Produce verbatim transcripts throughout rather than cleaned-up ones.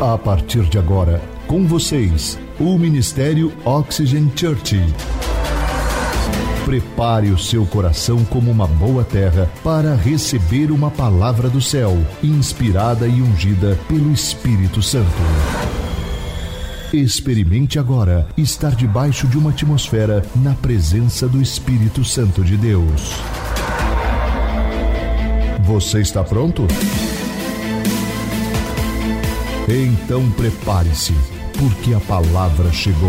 A partir de agora, com vocês, o Ministério Oxygen Church. Prepare o seu coração como uma boa terra para receber uma palavra do céu, inspirada e ungida pelo Espírito Santo. Experimente agora estar debaixo de uma atmosfera na presença do Espírito Santo de Deus. Você está pronto? Então prepare-se, porque a palavra chegou.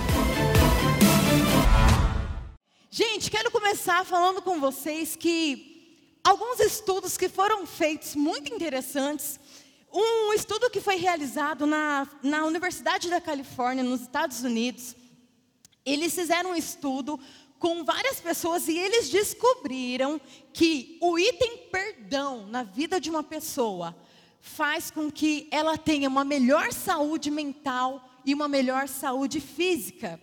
Gente, quero começar falando com vocês que alguns estudos que foram feitos muito interessantes. Um estudo que foi realizado na, na Universidade da Califórnia, nos Estados Unidos. Eles fizeram um estudo com várias pessoas e eles descobriram que o item perdão na vida de uma pessoa faz com que ela tenha uma melhor saúde mental e uma melhor saúde física.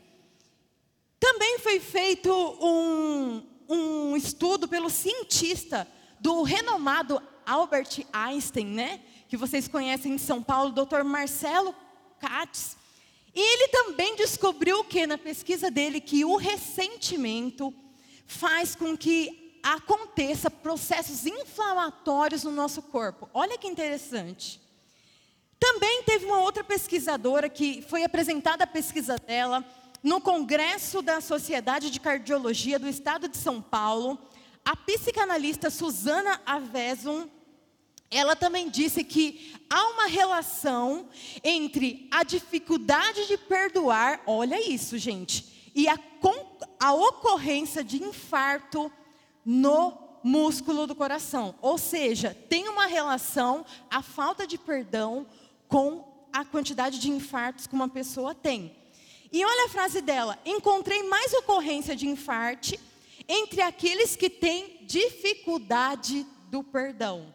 Também foi feito um, um estudo pelo cientista do renomado Albert Einstein, né? Que vocês conhecem em São Paulo, doutor Marcelo Katz. E ele também descobriu o que na pesquisa dele, que o ressentimento faz com que aconteça processos inflamatórios no nosso corpo. Olha que interessante. Também teve uma outra pesquisadora que foi apresentada a pesquisa dela no Congresso da Sociedade de Cardiologia do Estado de São Paulo. A psicanalista Susana Aveson, ela também disse que há uma relação entre a dificuldade de perdoar, olha isso, gente, e a, a ocorrência de infarto no músculo do coração. Ou seja, tem uma relação, a falta de perdão, com a quantidade de infartos que uma pessoa tem. E olha a frase dela: encontrei mais ocorrência de infarto entre aqueles que têm dificuldade do perdão.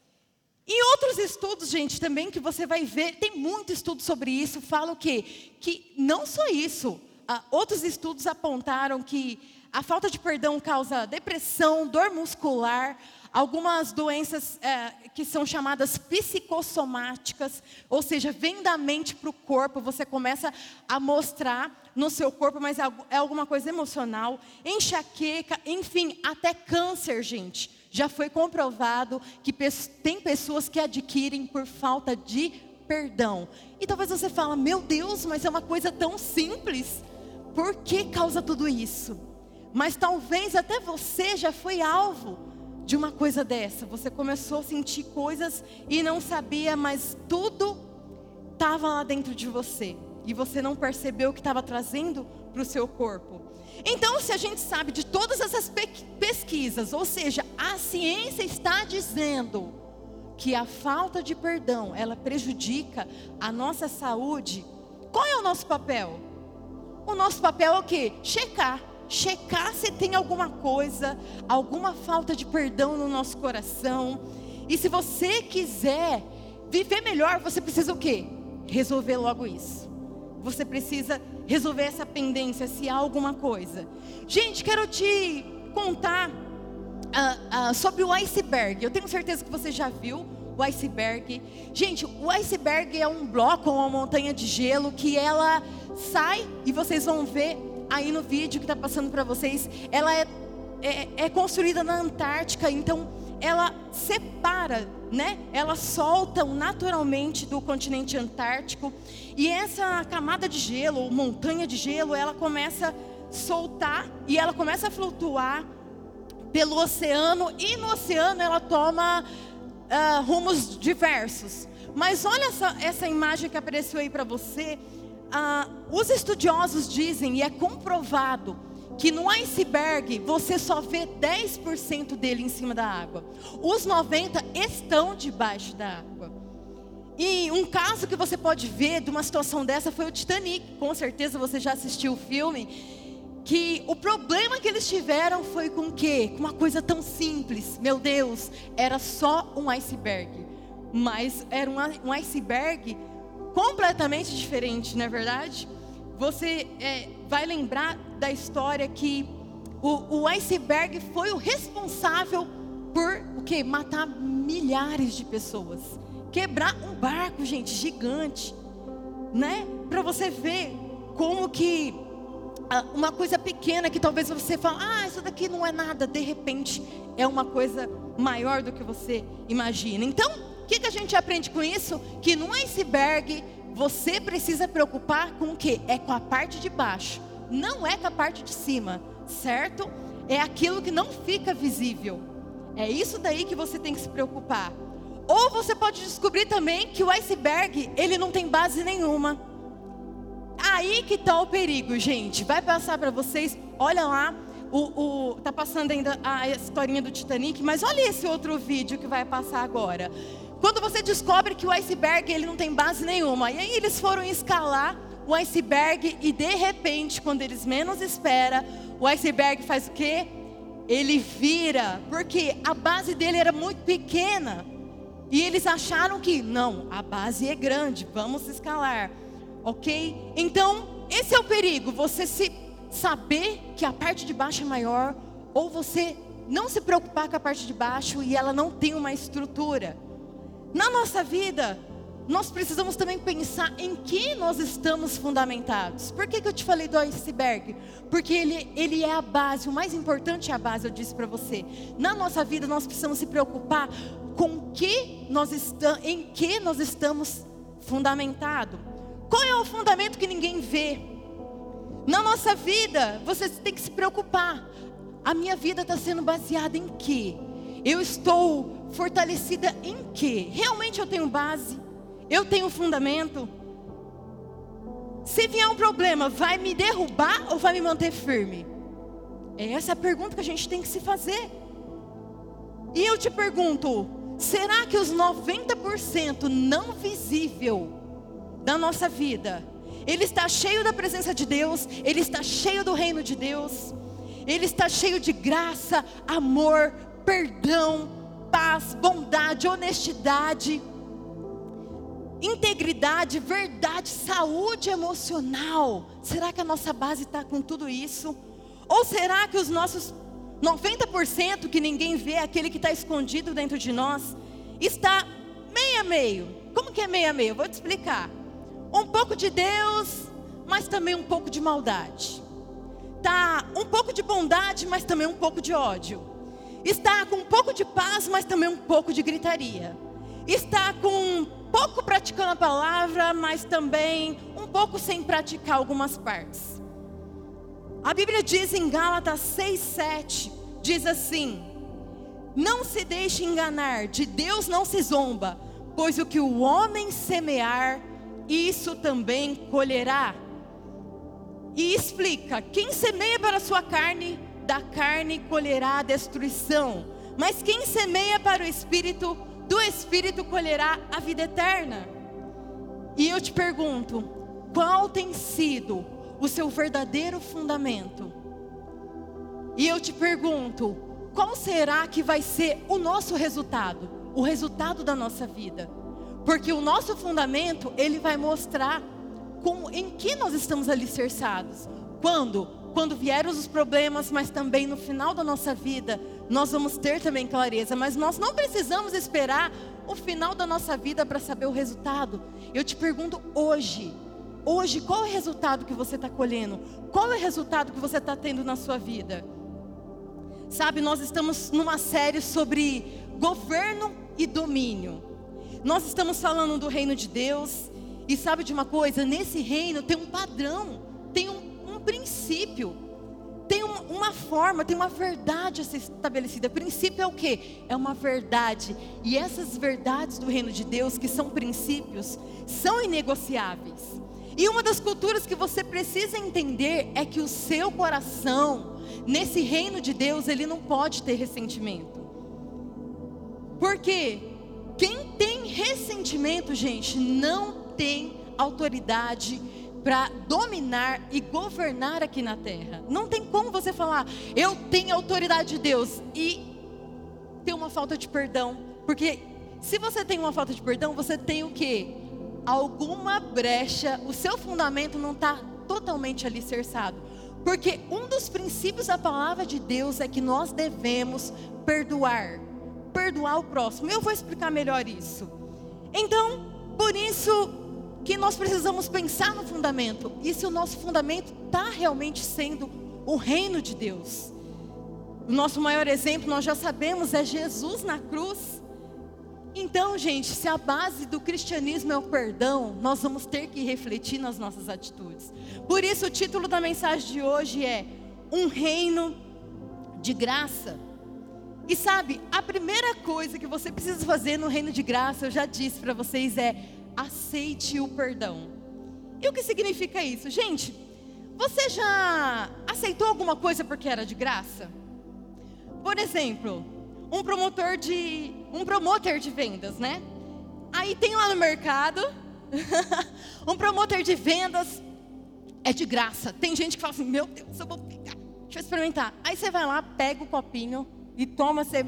E outros estudos, gente, também que você vai ver, tem muito estudo sobre isso, fala o quê? Que não só isso, ah, outros estudos apontaram que a falta de perdão causa depressão, dor muscular, algumas doenças é, que são chamadas psicossomáticas, ou seja, vem da mente para o corpo, você começa a mostrar no seu corpo, mas é alguma coisa emocional, enxaqueca, enfim, até câncer, gente. Já foi comprovado que tem pessoas que adquirem por falta de perdão. E talvez você fale, meu Deus, mas é uma coisa tão simples. Por que causa tudo isso? Mas talvez até você já foi alvo de uma coisa dessa. Você começou a sentir coisas e não sabia, mas tudo estava lá dentro de você. E você não percebeu o que estava trazendo para o seu corpo. Então, se a gente sabe de todas essas pesquisas, ou seja, a ciência está dizendo que a falta de perdão, ela prejudica a nossa saúde, qual é o nosso papel? O nosso papel é o quê? Checar. Checar se tem alguma coisa, alguma falta de perdão no nosso coração. E se você quiser viver melhor, você precisa o quê? Resolver logo isso. Você precisa resolver essa pendência, se há alguma coisa. Gente, quero te contar uh, uh, sobre o iceberg. Eu tenho certeza que você já viu o iceberg. Gente, o iceberg é um bloco, uma montanha de gelo que ela sai, e vocês vão ver aí no vídeo que está passando para vocês. Ela é, é, é construída na Antártica, então ela separa, né? Ela solta naturalmente do continente antártico. E essa camada de gelo, ou montanha de gelo, ela começa a soltar e ela começa a flutuar pelo oceano. E no oceano ela toma uh, rumos diversos. Mas olha essa, essa imagem que apareceu aí para você. Uh, os estudiosos dizem, e é comprovado, que no iceberg você só vê dez por cento dele em cima da água. Os noventa por cento estão debaixo da água. E um caso que você pode ver de uma situação dessa foi o Titanic. Com certeza você já assistiu o filme. Que o problema que eles tiveram foi com o quê? Com uma coisa tão simples. Meu Deus, era só um iceberg. Mas era um, um iceberg completamente diferente, não é verdade? Você é, vai lembrar da história que o, o iceberg foi o responsável por o quê? Matar milhares de pessoas quebrar um barco, gente, gigante, né? Para você ver como que uma coisa pequena que talvez você fale, ah, isso daqui não é nada, de repente é uma coisa maior do que você imagina. Então, o que, que a gente aprende com isso? Que no iceberg você precisa preocupar com o quê? É com a parte de baixo, não é com a parte de cima, certo? É aquilo que não fica visível. É isso daí que você tem que se preocupar. Ou você pode descobrir também que o iceberg, ele não tem base nenhuma. Aí que está o perigo, gente. Vai passar para vocês, olha lá, o, o, tá passando ainda a historinha do Titanic, mas olha esse outro vídeo que vai passar agora. Quando você descobre que o iceberg, ele não tem base nenhuma. E aí eles foram escalar o iceberg e de repente, quando eles menos esperam, o iceberg faz o quê? Ele vira, porque a base dele era muito pequena. E eles acharam que, não, a base é grande, vamos escalar. Ok? Então, esse é o perigo, você se saber que a parte de baixo é maior, ou você não se preocupar com a parte de baixo e ela não tem uma estrutura. Na nossa vida, nós precisamos também pensar em que nós estamos fundamentados. Por que que eu te falei do iceberg? Porque ele, ele é a base, o mais importante é a base, eu disse para você. Na nossa vida, nós precisamos se preocupar com que nós estamos, em que nós estamos fundamentados. Qual é o fundamento que ninguém vê? Na nossa vida, você tem que se preocupar. A minha vida está sendo baseada em quê? Eu estou fortalecida em quê? Realmente eu tenho base? Eu tenho fundamento? Se vier um problema, vai me derrubar ou vai me manter firme? Essa é a pergunta que a gente tem que se fazer. E eu te pergunto, será que os noventa por cento não visível da nossa vida, ele está cheio da presença de Deus, ele está cheio do reino de Deus, ele está cheio de graça, amor, perdão, paz, bondade, honestidade, integridade, verdade, saúde emocional? Será que a nossa base está com tudo isso? Ou será que os nossos noventa por cento que ninguém vê, aquele que está escondido dentro de nós, está meio a meio? Como que é meio a meio? Vou te explicar. Um pouco de Deus, mas também um pouco de maldade. Tá um pouco de bondade, mas também um pouco de ódio. Está com um pouco de paz, mas também um pouco de gritaria. Está com um pouco praticando a palavra, mas também um pouco sem praticar algumas partes. A Bíblia diz em Gálatas seis, sete, diz assim: não se deixe enganar, de Deus não se zomba, pois o que o homem semear, isso também colherá. E explica: quem semeia para a sua carne, da carne colherá a destruição, mas quem semeia para o Espírito, do Espírito colherá a vida eterna. E eu te pergunto, qual tem sido o seu verdadeiro fundamento? E eu te pergunto, qual será que vai ser o nosso resultado? O resultado da nossa vida? Porque o nosso fundamento, ele vai mostrar como, em que nós estamos alicerçados. Quando? Quando vierem os problemas, mas também no final da nossa vida, nós vamos ter também clareza. Mas nós não precisamos esperar o final da nossa vida para saber o resultado. Eu te pergunto hoje, hoje qual é o resultado que você está colhendo? Qual é o resultado que você está tendo na sua vida? Sabe, nós estamos numa série sobre governo e domínio. Nós estamos falando do reino de Deus. E sabe de uma coisa? Nesse reino tem um padrão, tem um, um princípio, tem uma, uma forma, tem uma verdade a ser estabelecida. Princípio é o quê? É uma verdade. E essas verdades do reino de Deus, que são princípios, são inegociáveis. E uma das culturas que você precisa entender é que o seu coração, nesse reino de Deus, ele não pode ter ressentimento. Por quê? Quem tem ressentimento, gente, não tem autoridade para dominar e governar aqui na terra. Não tem como você falar, eu tenho autoridade de Deus, e ter uma falta de perdão. Porque se você tem uma falta de perdão, você tem o quê? Alguma brecha, o seu fundamento não está totalmente alicerçado. Porque um dos princípios da palavra de Deus é que nós devemos perdoar. Perdoar o próximo. Eu vou explicar melhor isso. Então, por isso que nós precisamos pensar no fundamento. E se o nosso fundamento está realmente sendo o reino de Deus. O nosso maior exemplo, nós já sabemos, é Jesus na cruz. Então, gente, se a base do cristianismo é o perdão, nós vamos ter que refletir nas nossas atitudes. Por isso o título da mensagem de hoje é Um Reino de Graça. E sabe, a primeira coisa que você precisa fazer no reino de graça, eu já disse para vocês, é aceite o perdão. E o que significa isso? Gente, você já aceitou alguma coisa porque era de graça? Por exemplo, um promotor de, um promotor de vendas, né? Aí tem lá no mercado, um promotor de vendas é de graça. Tem gente que fala assim, meu Deus, eu vou pegar, deixa eu experimentar. Aí você vai lá, pega o copinho e toma, você...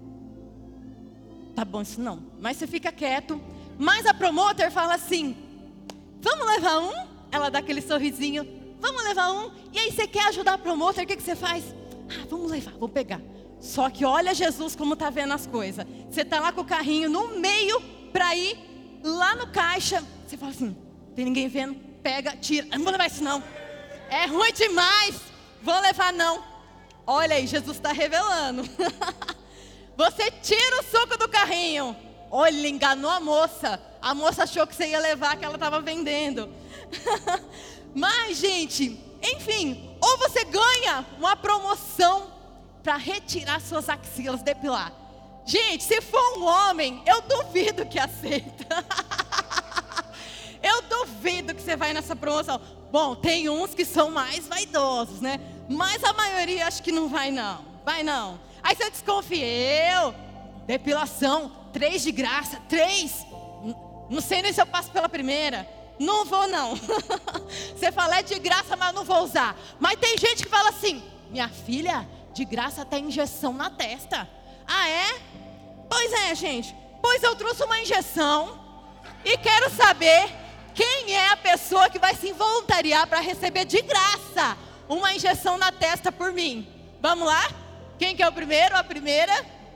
Tá bom, isso não. Mas você fica quieto. Mas a promotor fala assim, vamos levar um? Ela dá aquele sorrisinho, vamos levar um? E aí você quer ajudar a promotor, o que, que você faz? Ah, vamos levar, vou pegar. Só que olha Jesus como está vendo as coisas. Você está lá com o carrinho no meio para ir lá no caixa. Você fala assim, tem ninguém vendo? Pega, tira. Não vou levar isso não. É ruim demais. Vou levar não. Olha aí, Jesus está revelando. Você tira o suco do carrinho. Olha, ele enganou a moça. A moça achou que você ia levar, que ela estava vendendo. Mas, gente, enfim, ou você ganha uma promoção para retirar suas axilas, depilar. Gente, se for um homem, eu duvido que aceita. Eu duvido que você vai nessa promoção. Bom, tem uns que são mais vaidosos, né? Mas a maioria acho que não vai não. Vai não. Aí você desconfia. Eu, depilação, três de graça, três. Não sei nem se eu passo pela primeira. Não vou não. Você fala, é de graça, mas não vou usar. Mas tem gente que fala assim, minha filha, de graça até injeção na testa. Ah, é? Pois é, gente. Pois eu trouxe uma injeção e quero saber quem é a pessoa que vai se voluntariar para receber de graça uma injeção na testa por mim. Vamos lá? Quem que é o primeiro ou a primeira?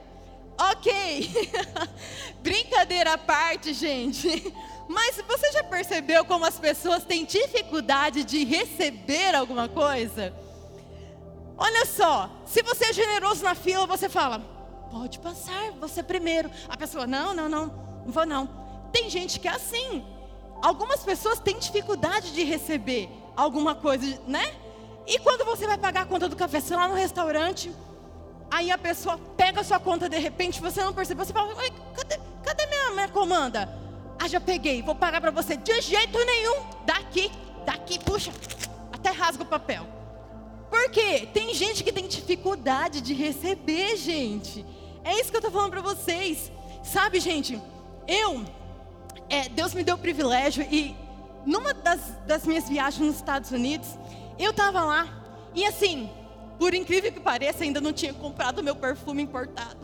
Ok. Brincadeira à parte, gente. Mas você já percebeu como as pessoas têm dificuldade de receber alguma coisa? Olha só, se você é generoso na fila, você fala, pode passar, você primeiro. A pessoa, não, não, não, não vou não. Tem gente que é assim. Algumas pessoas têm dificuldade de receber alguma coisa, né? E quando você vai pagar a conta do café, você lá no restaurante, aí a pessoa pega a sua conta, de repente, você não percebeu, você fala, cadê, cadê minha, minha comanda? Ah, já peguei, vou pagar para você. De jeito nenhum, daqui, daqui, puxa, até rasga o papel. Por quê? Tem gente que tem dificuldade de receber, gente. É isso que eu estou falando para vocês. Sabe, gente, eu, é, Deus me deu o privilégio e numa das, das minhas viagens nos Estados Unidos, eu estava lá e assim, por incrível que pareça, ainda não tinha comprado o meu perfume importado.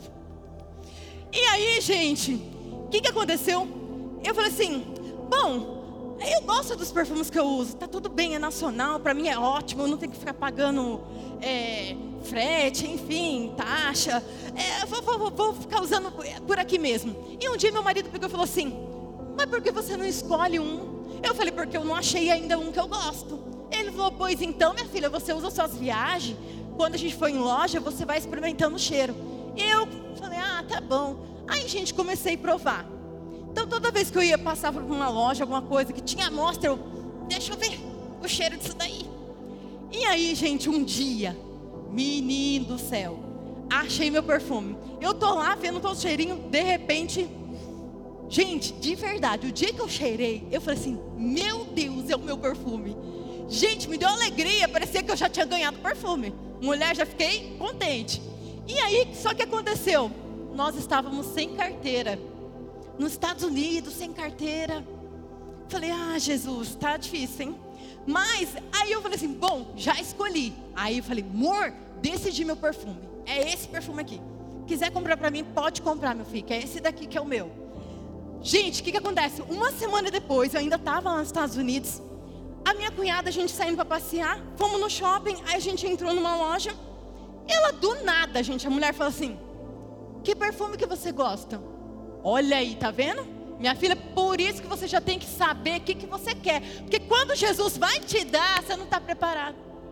E aí, gente, o que, que aconteceu? Eu falei assim, bom... Eu gosto dos perfumes que eu uso, tá tudo bem, é nacional, para mim é ótimo, eu não tenho que ficar pagando é, frete, enfim, taxa, é, vou, vou, vou ficar usando por aqui mesmo. E um dia meu marido pegou e falou assim, mas por que você não escolhe um? Eu falei, porque eu não achei ainda um que eu gosto. Ele falou, pois então, minha filha, você usa suas viagens, quando a gente for em loja, você vai experimentando o cheiro. E eu falei, ah, tá bom. Aí, gente, comecei a provar. Então, toda vez que eu ia passar por uma loja, alguma coisa que tinha amostra, eu, deixa eu ver o cheiro disso daí. E aí, gente, um dia, menino do céu, achei meu perfume. Eu tô lá vendo todo o cheirinho, de repente, gente, de verdade, o dia que eu cheirei, eu falei assim, meu Deus, é o meu perfume. Gente, me deu alegria, parecia que eu já tinha ganhado perfume. Mulher, já fiquei contente. E aí, só que aconteceu, nós estávamos sem carteira. Nos Estados Unidos, sem carteira. Falei, ah, Jesus, tá difícil, hein? Mas, aí eu falei assim, bom, já escolhi. Aí eu falei, amor, decidi meu perfume. É esse perfume aqui. Quiser comprar pra mim, pode comprar, meu filho, que é esse daqui que é o meu. Gente, o que que acontece? Uma semana depois, eu ainda estava lá nos Estados Unidos. A minha cunhada, a gente saindo para passear, fomos no shopping, aí a gente entrou numa loja. Ela, do nada, gente, a mulher falou assim, que perfume que você gosta? Olha aí, tá vendo? Minha filha, por isso que você já tem que saber o que, que você quer. Porque quando Jesus vai te dar, você não está preparado.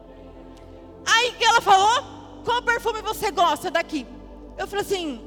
Aí que ela falou, qual perfume você gosta daqui? Eu falei assim,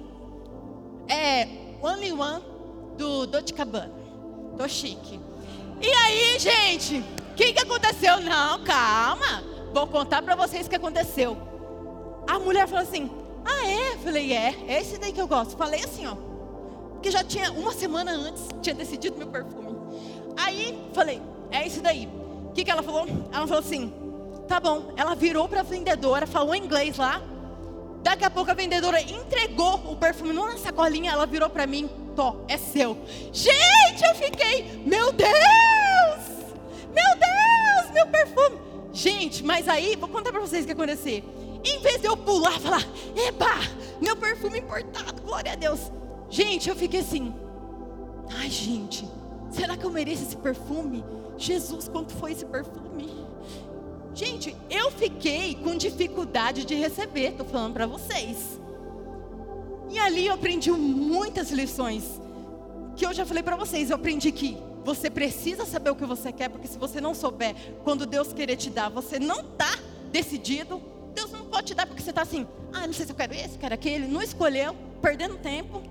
é Only One do Dolce and Gabbana. Tô chique. E aí, gente, o que, que aconteceu? Não, calma, vou contar para vocês o que aconteceu. A mulher falou assim, ah é? Eu falei, é, é esse daí que eu gosto. Falei assim, ó. Porque já tinha, uma semana antes, tinha decidido meu perfume. Aí, falei, é esse daí. O que, que ela falou? Ela falou assim, tá bom. Ela virou para a vendedora, falou em inglês lá. Daqui a pouco a vendedora entregou o perfume numa sacolinha. Ela virou para mim, Tó, é seu. Gente, eu fiquei, meu Deus! Meu Deus, meu perfume. Gente, mas aí, vou contar para vocês o que aconteceu. Em vez de eu pular e falar, eba, meu perfume importado, glória a Deus. Gente, eu fiquei assim, ai gente, será que eu mereço esse perfume? Jesus, quanto foi esse perfume? Gente, eu fiquei com dificuldade de receber, estou falando para vocês. E ali eu aprendi muitas lições, que eu já falei para vocês. Eu aprendi que você precisa saber o que você quer, porque se você não souber, quando Deus querer te dar, você não está decidido. Deus não pode te dar porque você está assim, ah, não sei se eu quero esse, quero aquele, não escolheu, perdendo tempo.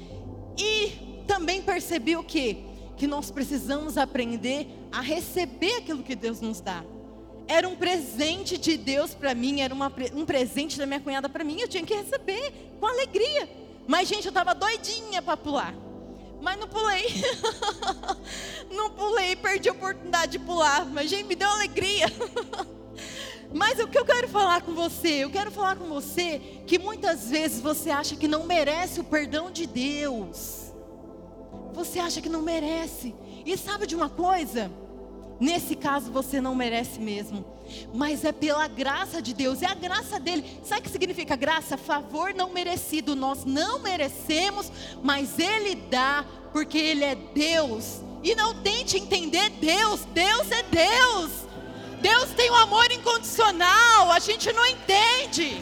E também percebi o quê? Que nós precisamos aprender a receber aquilo que Deus nos dá. Era um presente de Deus para mim, era uma, um presente da minha cunhada para mim, eu tinha que receber com alegria. Mas gente, eu estava doidinha para pular, mas não pulei. Não pulei, perdi a oportunidade de pular, mas gente, me deu alegria. Mas o que eu quero falar com você? Eu quero falar com você que muitas vezes você acha que não merece o perdão de Deus. Você acha que não merece. E sabe de uma coisa? Nesse caso você não merece mesmo. Mas é pela graça de Deus, é a graça dele. Sabe o que significa graça? Favor não merecido. Nós não merecemos, mas ele dá, porque ele é Deus. E não tente entender Deus, Deus é Deus. Deus tem um amor incondicional, a gente não entende.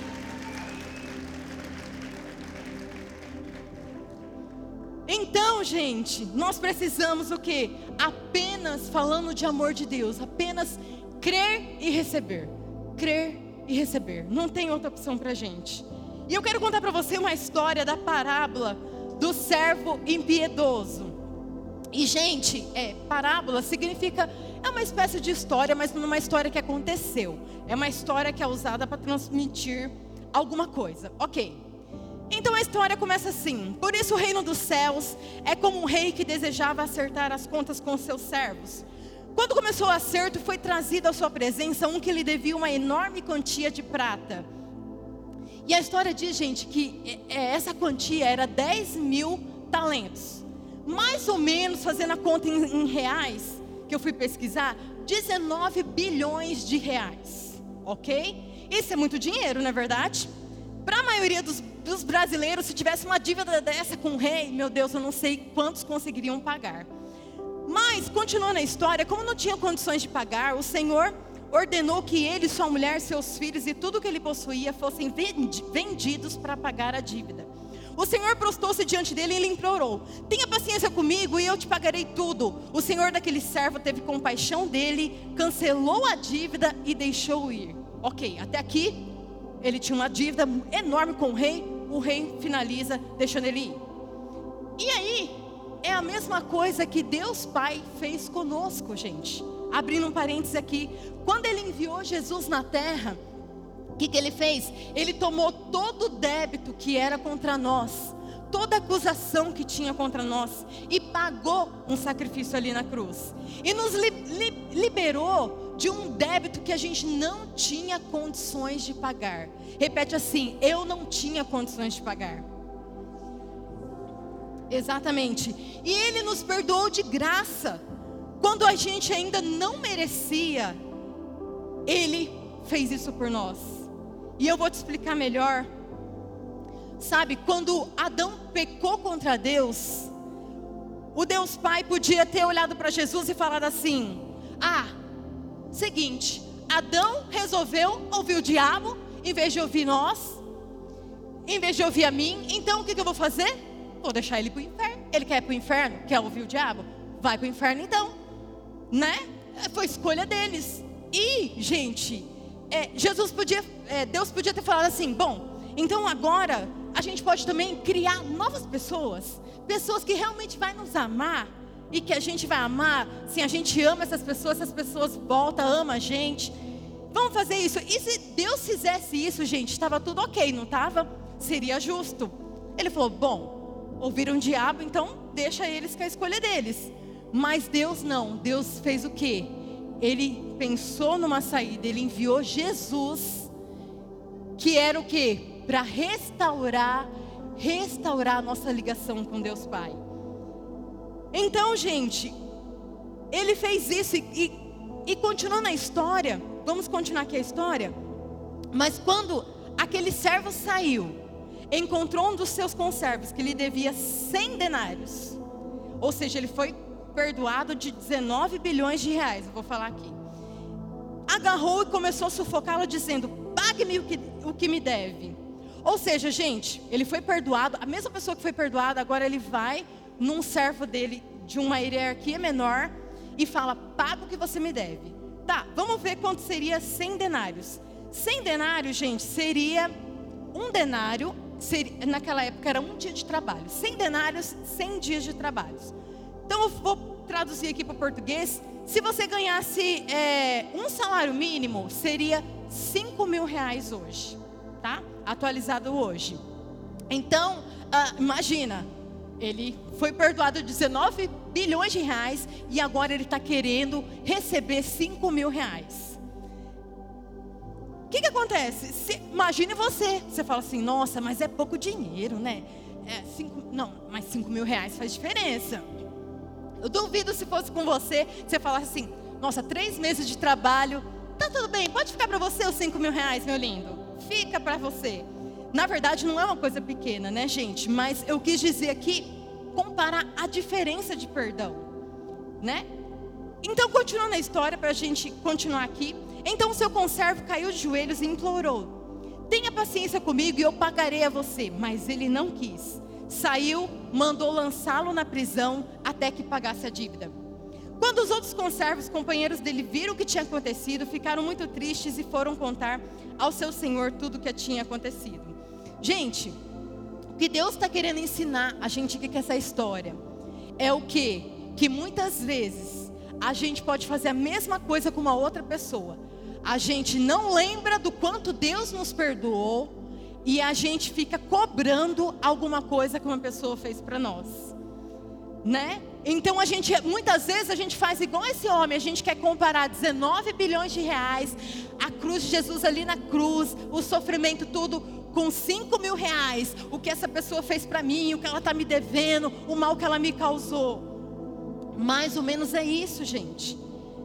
Então, gente, nós precisamos o quê? Apenas falando de amor de Deus, apenas crer e receber. Crer e receber, não tem outra opção pra gente. E eu quero contar pra você uma história da parábola do servo impiedoso. E gente, é, parábola significa, é uma espécie de história, mas não é uma história que aconteceu. É uma história que é usada para transmitir alguma coisa, ok. Então a história começa assim: por isso o reino dos céus é como um rei que desejava acertar as contas com seus servos. Quando começou o acerto, foi trazido à sua presença um que lhe devia uma enorme quantia de prata. E a história diz, gente, que essa quantia era dez mil talentos. Mais ou menos, fazendo a conta em, em reais, que eu fui pesquisar, dezenove bilhões de reais, ok? Isso é muito dinheiro, não é verdade? Para a maioria dos, dos brasileiros, se tivesse uma dívida dessa com o rei, meu Deus, eu não sei quantos conseguiriam pagar. Mas, continuando a história, como não tinha condições de pagar, o Senhor ordenou que ele, sua mulher, seus filhos e tudo que ele possuía fossem vendidos para pagar a dívida. O Senhor prostou-se diante dele e lhe implorou: tenha paciência comigo e eu te pagarei tudo. O Senhor daquele servo teve compaixão dele, cancelou a dívida e deixou-o ir. Ok, até aqui, ele tinha uma dívida enorme com o rei. O rei finaliza deixando ele ir. E aí, é a mesma coisa que Deus Pai fez conosco, gente. Abrindo um parênteses aqui, quando ele enviou Jesus na terra, o que, que ele fez? Ele tomou todo o débito que era contra nós, toda acusação que tinha contra nós, e pagou um sacrifício ali na cruz. E nos li, li, liberou de um débito que a gente não tinha condições de pagar. Repete assim: eu não tinha condições de pagar. Exatamente. E ele nos perdoou de graça. Quando a gente ainda não merecia, ele fez isso por nós. E eu vou te explicar melhor. Sabe, quando Adão pecou contra Deus, o Deus Pai podia ter olhado para Jesus e falado assim: ah, seguinte, Adão resolveu ouvir o diabo em vez de ouvir nós, em vez de ouvir a mim. Então o que, que eu vou fazer? vou deixar ele para o inferno. Ele quer ir para o inferno? Quer ouvir o diabo? Vai para o inferno então, né? Foi escolha deles. E, gente, é, Jesus podia, é, Deus podia ter falado assim, bom, então agora a gente pode também criar novas pessoas, pessoas que realmente vai nos amar, e que a gente vai amar, sim, a gente ama essas pessoas, essas pessoas voltam, amam a gente, vamos fazer isso. E se Deus fizesse isso, gente, estava tudo ok, não estava? Seria justo. Ele falou, bom, ouviram o diabo, então deixa eles com a escolha deles. Mas Deus não, Deus fez o quê? Ele pensou numa saída, ele enviou Jesus, que era o quê? Para restaurar, restaurar a nossa ligação com Deus Pai. Então, gente, ele fez isso e, e, e continuando a história, vamos continuar aqui a história. Mas quando aquele servo saiu, encontrou um dos seus conservos que lhe devia cem denários, ou seja, ele foi perdoado de dezenove bilhões de reais, eu vou falar aqui. Agarrou e começou a sufocá-lo dizendo, pague-me o que, o que me deve. Ou seja, gente, ele foi perdoado, a mesma pessoa que foi perdoada, agora ele vai num servo dele, de uma hierarquia menor, e fala, paga o que você me deve. Tá, vamos ver quanto seria cem denários. cem denários, gente, seria um denário, seria, naquela época era um dia de trabalho. cem denários, cem dias de trabalho. Então eu vou traduzir aqui para o português. Se você ganhasse é, um salário mínimo, seria cinco mil reais hoje, tá? Atualizado hoje. Então, ah, imagina, ele foi perdoado de dezenove bilhões de reais e agora ele está querendo receber cinco mil reais. O que que acontece? Se, imagine você, você fala assim, nossa, mas é pouco dinheiro, né? É, cinco, não, mas cinco mil reais faz diferença. Eu duvido se fosse com você, você falasse assim, nossa, três meses de trabalho, tá tudo bem, pode ficar para você os cinco mil reais, meu lindo. Fica para você. Na verdade, não é uma coisa pequena, né, gente? Mas eu quis dizer aqui, comparar a diferença de perdão, né? Então, continuando a história, para a gente continuar aqui. Então, o seu conservo caiu de joelhos e implorou, tenha paciência comigo e eu pagarei a você. Mas ele não quis. Saiu, mandou lançá-lo na prisão até que pagasse a dívida. Quando os outros conservos, companheiros dele, viram o que tinha acontecido, ficaram muito tristes e foram contar ao seu senhor tudo o que tinha acontecido. Gente, o que Deus está querendo ensinar a gente aqui com essa história é o quê? Que muitas vezes a gente pode fazer a mesma coisa com uma outra pessoa. A gente não lembra do quanto Deus nos perdoou e a gente fica cobrando alguma coisa que uma pessoa fez para nós, né? Então a gente, muitas vezes a gente faz igual esse homem, a gente quer comparar dezenove bilhões de reais, a cruz de Jesus ali na cruz, o sofrimento tudo, com cinco mil reais, o que essa pessoa fez para mim, o que ela está me devendo, o mal que ela me causou. Mais ou menos é isso, gente.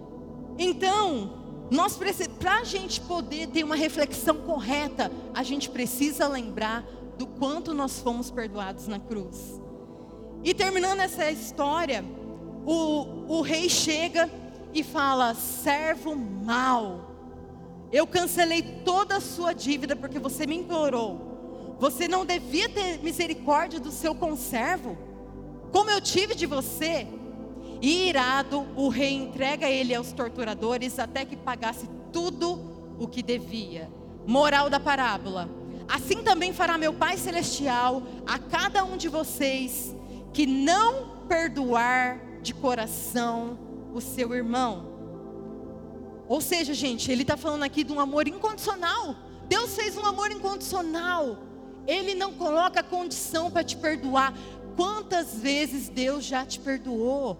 Então, nós para a gente poder ter uma reflexão correta, a gente precisa lembrar do quanto nós fomos perdoados na cruz. E terminando essa história, o, o rei chega e fala, servo mau, eu cancelei toda a sua dívida porque você me implorou. Você não devia ter misericórdia do seu conservo, como eu tive de você. E irado, o rei entrega ele aos torturadores até que pagasse tudo o que devia. Moral da parábola: assim também fará meu Pai Celestial a cada um de vocês que não perdoar de coração o seu irmão. Ou seja, gente, ele está falando aqui de um amor incondicional. Deus fez um amor incondicional. Ele não coloca condição para te perdoar. Quantas vezes Deus já te perdoou?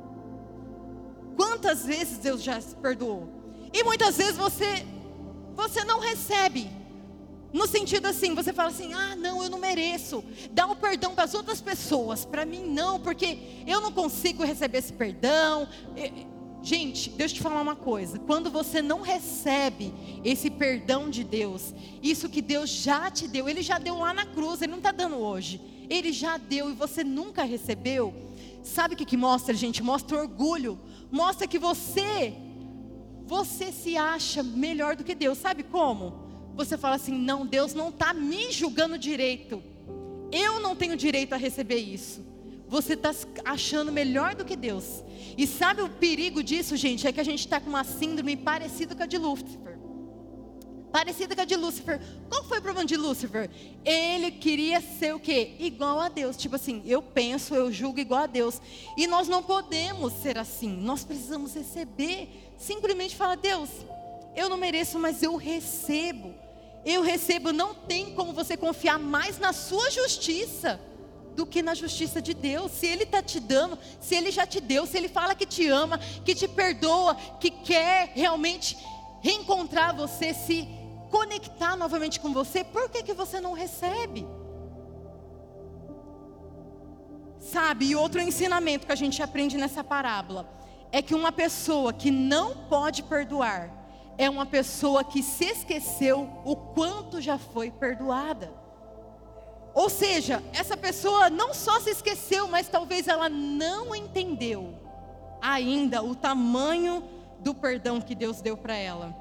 Quantas vezes Deus já te perdoou? E muitas vezes você, você não recebe. No sentido assim, você fala assim, ah não, eu não mereço. Dá um perdão para as outras pessoas, para mim não, porque eu não consigo receber esse perdão. Gente, deixa eu te falar uma coisa, quando você não recebe esse perdão de Deus, isso que Deus já te deu, Ele já deu lá na cruz, Ele não está dando hoje, Ele já deu e você nunca recebeu. Sabe o que que mostra, gente? Mostra orgulho, mostra que você, você se acha melhor do que Deus. Sabe como? Você fala assim, não, Deus não está me julgando direito, Eu não tenho direito a receber isso. Você está achando melhor do que Deus. E sabe o perigo disso, gente? É que a gente está com uma síndrome parecida com a de Lúcifer. Parecida com a de Lúcifer. Qual foi o problema de Lúcifer? Ele queria ser o quê? Igual a Deus. Tipo assim, eu penso, eu julgo igual a Deus. E nós não podemos ser assim. Nós precisamos receber. Simplesmente falar, Deus, eu não mereço, mas eu recebo. Eu recebo. Não tem como você confiar mais na sua justiça do que na justiça de Deus. Se Ele está te dando, se Ele já te deu, se Ele fala que te ama, que te perdoa, que quer realmente reencontrar você, se conectar novamente com você, por que que você não recebe? Sabe, e outro ensinamento que a gente aprende nessa parábola é que uma pessoa que não pode perdoar é uma pessoa que se esqueceu o quanto já foi perdoada. Ou seja, essa pessoa não só se esqueceu, mas talvez ela não entendeu ainda o tamanho do perdão que Deus deu para ela.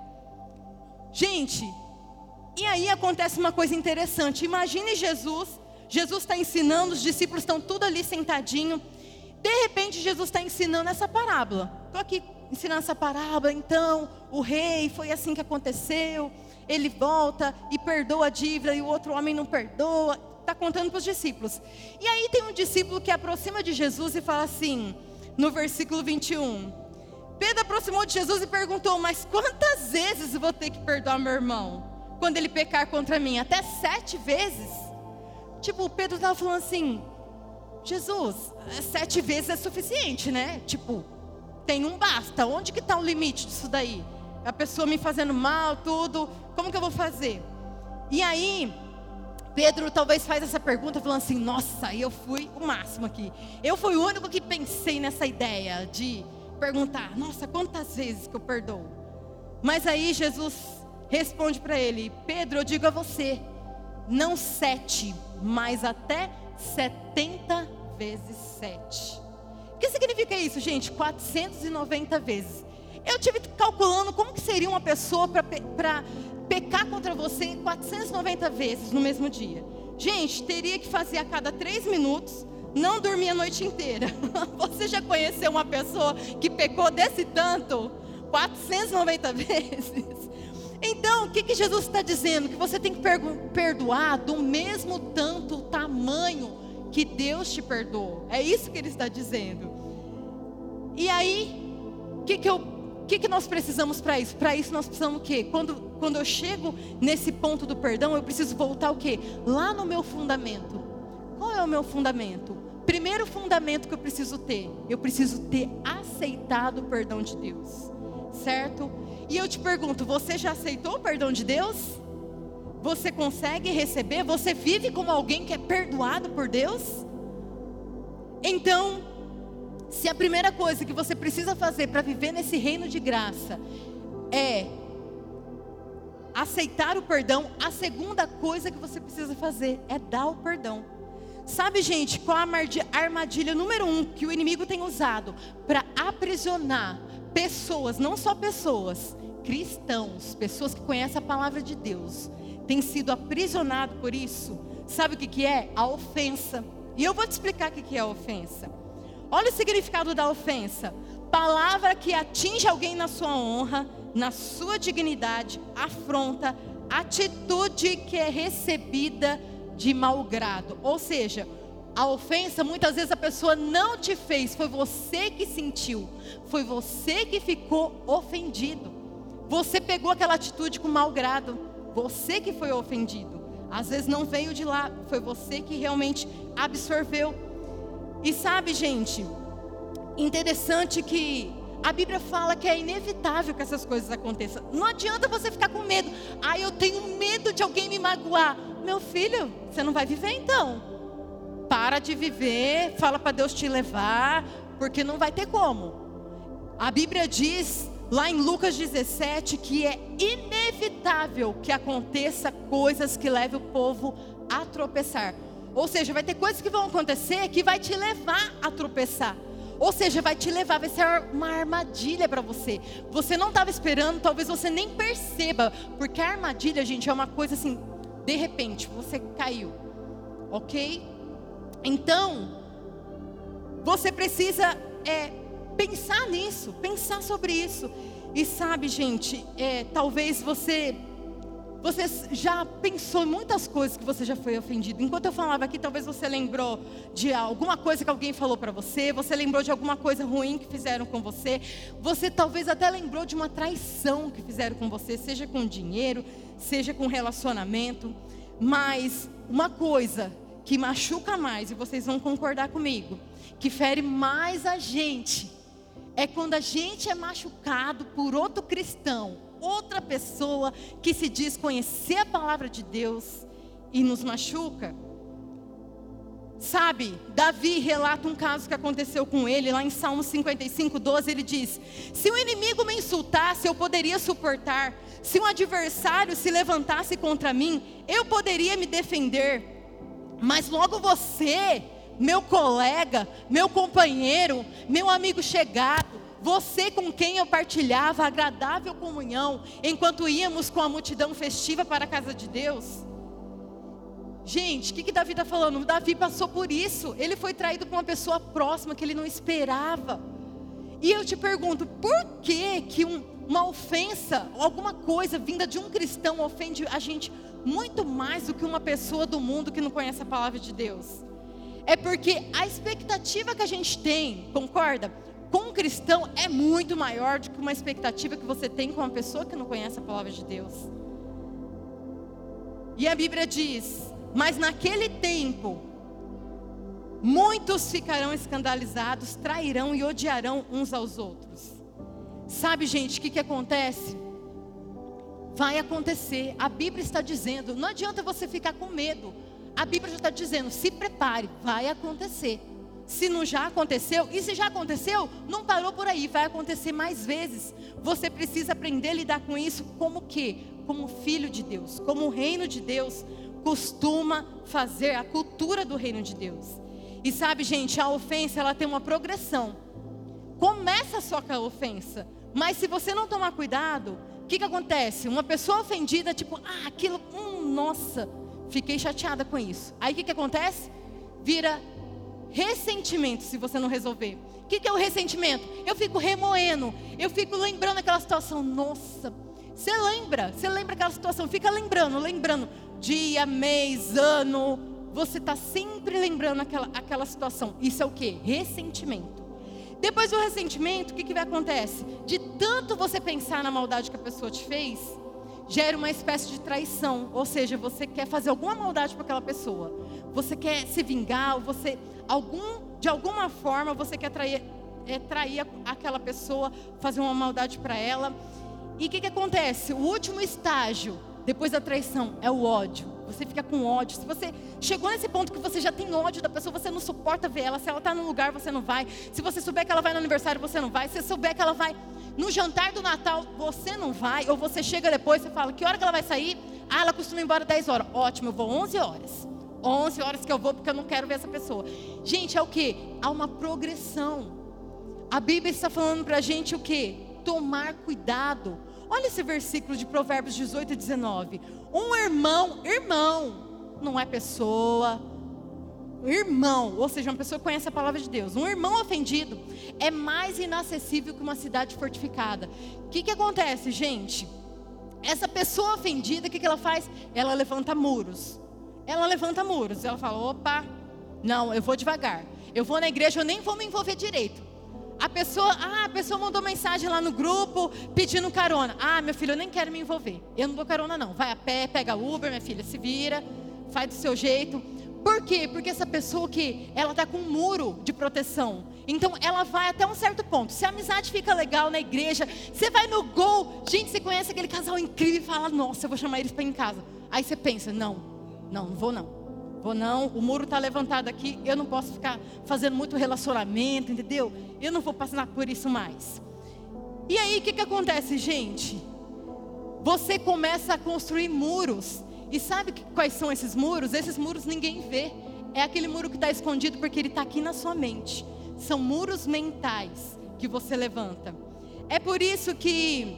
Gente, e aí acontece uma coisa interessante. Imagine Jesus, Jesus está ensinando, os discípulos estão tudo ali sentadinho. De repente Jesus está ensinando essa parábola. Estou aqui ensinando essa parábola, então o rei, foi assim que aconteceu. Ele volta e perdoa a dívida e o outro homem não perdoa. Está contando para os discípulos. E aí tem um discípulo que aproxima de Jesus e fala assim, no versículo vinte e um. Pedro aproximou de Jesus e perguntou, mas quantas vezes eu vou ter que perdoar meu irmão quando ele pecar contra mim? Até sete vezes? Tipo, Pedro estava falando assim, Jesus, sete vezes é suficiente, né? Tipo, tem um basta, onde que está o limite disso daí? A pessoa me fazendo mal, tudo, como que eu vou fazer? E aí, Pedro talvez faz essa pergunta falando assim, nossa, eu fui o máximo aqui. Eu fui o único que pensei nessa ideia de perguntar, nossa, quantas vezes que eu perdoo? Mas aí Jesus responde para ele, Pedro, eu digo a você, não sete, mas até setenta vezes sete. O que significa isso, gente? quatrocentas e noventa vezes. Eu tive calculando como que seria uma pessoa para para pecar contra você quatrocentas e noventa vezes no mesmo dia. Gente, teria que fazer a cada três minutos, não dormir a noite inteira. Você já conheceu uma pessoa que pecou desse tanto? quatrocentas e noventa vezes. Então, o que que Jesus está dizendo? Que você tem que perdoar do mesmo tanto tamanho que Deus te perdoou. É isso que Ele está dizendo. E aí, o que que eu O que, que nós precisamos para isso? Para isso nós precisamos o quê? Quando, quando eu chego nesse ponto do perdão, eu preciso voltar o quê? Lá no meu fundamento. Qual é o meu fundamento? Primeiro fundamento que eu preciso ter. Eu preciso ter aceitado o perdão de Deus. Certo? E eu te pergunto, você já aceitou o perdão de Deus? Você consegue receber? Você vive como alguém que é perdoado por Deus? Então, se a primeira coisa que você precisa fazer para viver nesse reino de graça é aceitar o perdão, a segunda coisa que você precisa fazer é dar o perdão. Sabe, gente, qual a armadilha número um que o inimigo tem usado para aprisionar pessoas, não só pessoas, cristãos, pessoas que conhecem a palavra de Deus, tem sido aprisionado por isso? Sabe o que que é? A ofensa. E eu vou te explicar o que que é a ofensa. Olha o significado da ofensa. Palavra que atinge alguém na sua honra, na sua dignidade, afronta, atitude que é recebida de mau grado. Ou seja, a ofensa, muitas vezes a pessoa não te fez, foi você que sentiu, foi você que ficou ofendido. Você pegou aquela atitude com mau grado, você que foi ofendido. Às vezes não veio de lá, foi você que realmente absorveu. E sabe, gente, interessante que a Bíblia fala que é inevitável que essas coisas aconteçam. Não adianta você ficar com medo. Ah, eu tenho medo de alguém me magoar. Meu filho, você não vai viver então. Para de viver, fala para Deus te levar, porque não vai ter como. A Bíblia diz, lá em Lucas dezessete, que é inevitável que aconteça coisas que levem o povo a tropeçar. Ou seja, vai ter coisas que vão acontecer que vai te levar a tropeçar. Ou seja, vai te levar, vai ser uma armadilha para você. Você não estava esperando, talvez você nem perceba. Porque a armadilha, gente, é uma coisa assim, de repente, você caiu. ok? Então, você precisa é, pensar nisso, pensar sobre isso. E sabe, gente, é, talvez você, você já pensou em muitas coisas que você já foi ofendido. Enquanto eu falava aqui, talvez você lembrou de alguma coisa que alguém falou para você. Você lembrou de alguma coisa ruim que fizeram com você. Você talvez até lembrou de uma traição que fizeram com você, seja com dinheiro, seja com relacionamento. Mas uma coisa que machuca mais, e vocês vão concordar comigo, que fere mais a gente, é quando a gente é machucado por outro cristão, outra pessoa que se diz conhecer a palavra de Deus e nos machuca. Sabe, Davi relata um caso que aconteceu com ele, lá em Salmo cinquenta e cinco, doze, ele diz: se o inimigo me insultasse, eu poderia suportar. Se um adversário se levantasse contra mim, eu poderia me defender. Mas logo você, meu colega, meu companheiro, meu amigo chegado, você com quem eu partilhava agradável comunhão, enquanto íamos com a multidão festiva para a casa de Deus. Gente, o que, que Davi está falando? Davi passou por isso. Ele foi traído por uma pessoa próxima que ele não esperava. E eu te pergunto, por que que um, uma ofensa, alguma coisa vinda de um cristão ofende a gente muito mais do que uma pessoa do mundo que não conhece a palavra de Deus? É porque a expectativa que a gente tem, concorda? Com um cristão é muito maior do que uma expectativa que você tem com uma pessoa que não conhece a palavra de Deus. E a Bíblia diz: mas naquele tempo, muitos ficarão escandalizados, trairão e odiarão uns aos outros. Sabe, gente, o que que acontece? Vai acontecer, a Bíblia está dizendo, não adianta você ficar com medo. A Bíblia já está dizendo, se prepare, vai acontecer. Se não já aconteceu, e se já aconteceu, não parou por aí, vai acontecer mais vezes. Você precisa aprender a lidar com isso como o quê? Como filho de Deus, como o reino de Deus costuma fazer, a cultura do reino de Deus. E sabe, gente, a ofensa, ela tem uma progressão. Começa só com a ofensa, mas se você não tomar cuidado, o que que acontece? Uma pessoa ofendida, tipo, ah, aquilo, hum, nossa, fiquei chateada com isso. Aí o que que acontece? Vira ressentimento, se você não resolver. O que que é o ressentimento? Eu fico remoendo, eu fico lembrando aquela situação. Nossa, você lembra, você lembra aquela situação, fica lembrando, lembrando, dia, mês, ano, você está sempre lembrando aquela, aquela situação. Isso é o que? Ressentimento. Depois do ressentimento, o que que vai acontecer? De tanto você pensar na maldade que a pessoa te fez, gera uma espécie de traição. Ou seja, você quer fazer alguma maldade para aquela pessoa. Você quer se vingar, ou você, algum, de alguma forma, você quer trair, é, trair aquela pessoa, fazer uma maldade para ela. E o que que acontece? O último estágio, depois da traição, é o ódio. Você fica com ódio. Se você chegou nesse ponto que você já tem ódio da pessoa, você não suporta ver ela. Se ela está num lugar, você não vai. Se você souber que ela vai no aniversário, você não vai. Se você souber que ela vai no jantar do Natal, você não vai. Ou você chega depois e fala, que hora que ela vai sair? Ah, ela costuma ir embora dez horas. Ótimo, eu vou onze horas. onze horas que eu vou porque eu não quero ver essa pessoa. Gente, é o que? Há uma progressão. A Bíblia está falando para a gente o que? Tomar cuidado. Olha esse versículo de Provérbios dezoito e dezenove. Um irmão, irmão, não é pessoa, irmão, ou seja, uma pessoa que conhece a palavra de Deus. Um irmão ofendido é mais inacessível que uma cidade fortificada. O que que acontece, gente? Essa pessoa ofendida, o que que ela faz? Ela levanta muros. Ela levanta muros, ela fala, opa, não, eu vou devagar. Eu vou na igreja, eu nem vou me envolver direito. A pessoa, ah, a pessoa mandou mensagem lá no grupo pedindo carona. Ah, meu filho, eu nem quero me envolver. Eu não dou carona não. Vai a pé, pega Uber, minha filha, se vira, faz do seu jeito. Por quê? Porque essa pessoa que ela tá com um muro de proteção. Então ela vai até um certo ponto. Se a amizade fica legal na igreja, você vai no Gol, gente, você conhece aquele casal incrível e fala, nossa, eu vou chamar eles para ir em casa. Aí você pensa, não, não, não vou não. Vou não, o muro está levantado aqui, eu não posso ficar fazendo muito relacionamento, entendeu? Eu não vou passar por isso mais. E aí, o que que acontece, gente? Você começa a construir muros. E sabe que, quais são esses muros? Esses muros ninguém vê. É aquele muro que está escondido porque ele está aqui na sua mente. São muros mentais que você levanta. É por isso que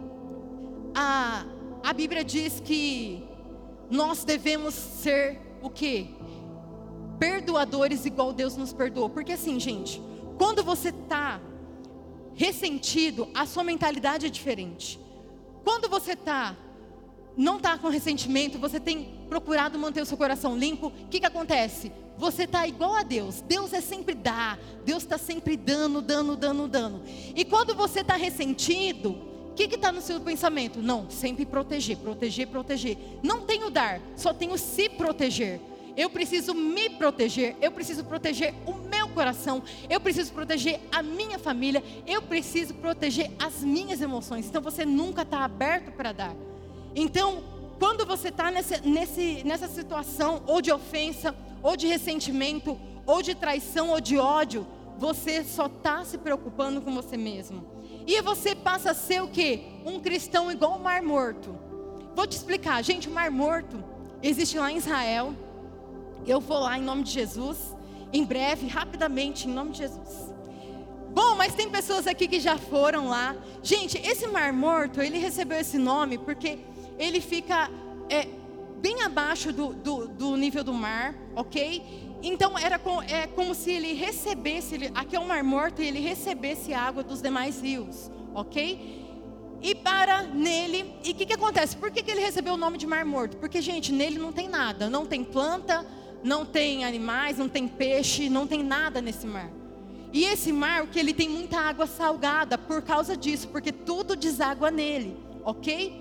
a, a Bíblia diz que nós devemos ser o quê? perdoadores igual Deus nos perdoou. Porque assim, gente, quando você está ressentido, a sua mentalidade é diferente. Quando você está, não está com ressentimento, você tem procurado manter o seu coração limpo, o que que acontece? Você está igual a Deus. Deus é sempre dar, Deus está sempre dando, dando, dando, dando. E quando você está ressentido, o que que está no seu pensamento? Não, sempre proteger, proteger, proteger. Não tenho dar, só tenho se proteger. Eu preciso me proteger, eu preciso proteger o meu coração, eu preciso proteger a minha família, eu preciso proteger as minhas emoções. Então você nunca está aberto para dar. Então, quando você está nessa, nesse, nessa situação, ou de ofensa, ou de ressentimento, ou de traição, ou de ódio, você só está se preocupando com você mesmo. E você passa a ser o quê? Um cristão igual o Mar Morto. Vou te explicar, gente, o Mar Morto existe lá em Israel. Eu vou lá em nome de Jesus, em breve, rapidamente, em nome de Jesus. Bom, mas tem pessoas aqui que já foram lá. Gente, esse Mar Morto, ele recebeu esse nome porque ele fica é, bem abaixo do, do, do nível do mar, ok? Então era com, é como se ele recebesse, ele, aqui é o Mar Morto, e ele recebesse água dos demais rios, ok? E para nele, e o que que acontece? Por que que ele recebeu o nome de Mar Morto? Porque, gente, nele não tem nada, não tem planta, não tem animais, não tem peixe, não tem nada nesse mar. E esse mar, o que ele tem muita água salgada por causa disso, porque tudo deságua nele, ok?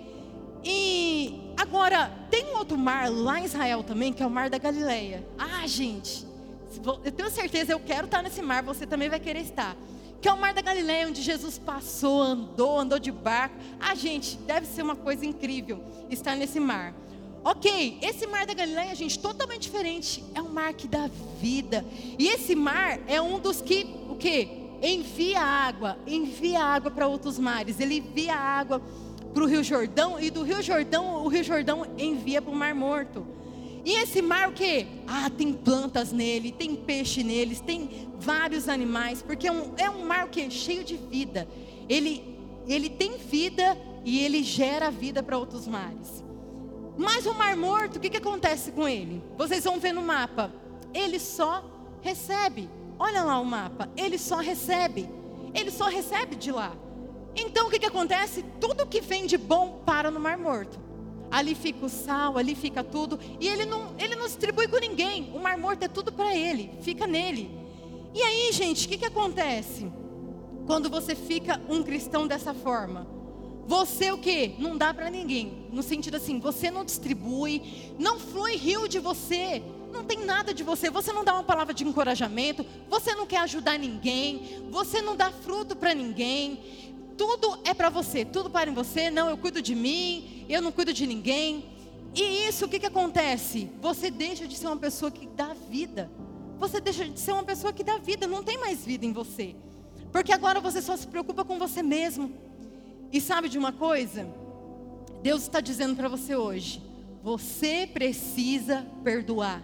E agora, tem um outro mar lá em Israel também, que é o Mar da Galileia. Ah, gente, eu tenho certeza, eu quero estar nesse mar, você também vai querer estar. Que é o Mar da Galileia, onde Jesus passou, andou, andou de barco. Ah, gente, deve ser uma coisa incrível estar nesse mar. Ok, esse Mar da Galileia, gente, totalmente diferente. É um mar que dá vida. E esse mar é um dos que, o quê? Envia água, envia água para outros mares. Ele envia água para o Rio Jordão, e do Rio Jordão, o Rio Jordão envia para o Mar Morto. E esse mar o quê? Ah, tem plantas nele, tem peixe neles, tem vários animais, porque é um, é um mar o quê? Cheio de vida. Ele, ele tem vida e ele gera vida para outros mares. Mas o Mar Morto, o que que acontece com ele? Vocês vão ver no mapa. Ele só recebe. Olha lá o mapa. Ele só recebe. Ele só recebe de lá. Então o que que acontece? Tudo que vem de bom para no Mar Morto. Ali fica o sal, ali fica tudo. E ele não, ele não distribui com ninguém. O Mar Morto é tudo para ele. Fica nele. E aí, gente, o que que acontece? Quando você fica um cristão dessa forma? Você o quê? Não dá para ninguém. No sentido assim, você não distribui, não flui rio de você, não tem nada de você. Você não dá uma palavra de encorajamento, você não quer ajudar ninguém, você não dá fruto para ninguém. Tudo é para você, tudo para em você. Não, eu cuido de mim, eu não cuido de ninguém. E isso, o que que acontece? Você deixa de ser uma pessoa que dá vida. Você deixa de ser uma pessoa que dá vida, não tem mais vida em você. Porque agora você só se preocupa com você mesmo. E sabe de uma coisa? Deus está dizendo para você hoje, você precisa perdoar.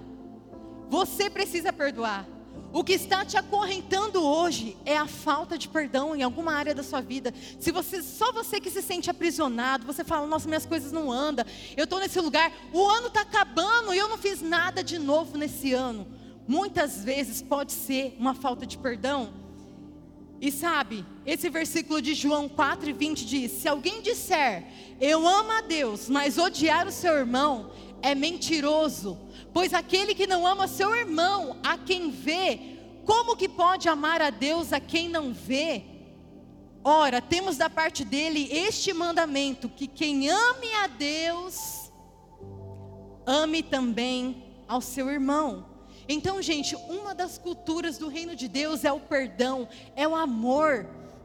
Você precisa perdoar. O que está te acorrentando hoje é a falta de perdão em alguma área da sua vida. Se você, só você que se sente aprisionado, você fala, nossa, minhas coisas não andam, eu estou nesse lugar, o ano está acabando e eu não fiz nada de novo nesse ano. Muitas vezes pode ser uma falta de perdão. E sabe, esse versículo de João quatro, vinte diz, se alguém disser, eu amo a Deus, mas odiar o seu irmão, é mentiroso. Pois aquele que não ama seu irmão, a quem vê, como que pode amar a Deus a quem não vê? Ora, temos da parte dele este mandamento, que quem ame a Deus, ame também ao seu irmão. Então, gente, uma das culturas do reino de Deus é o perdão, é o amor.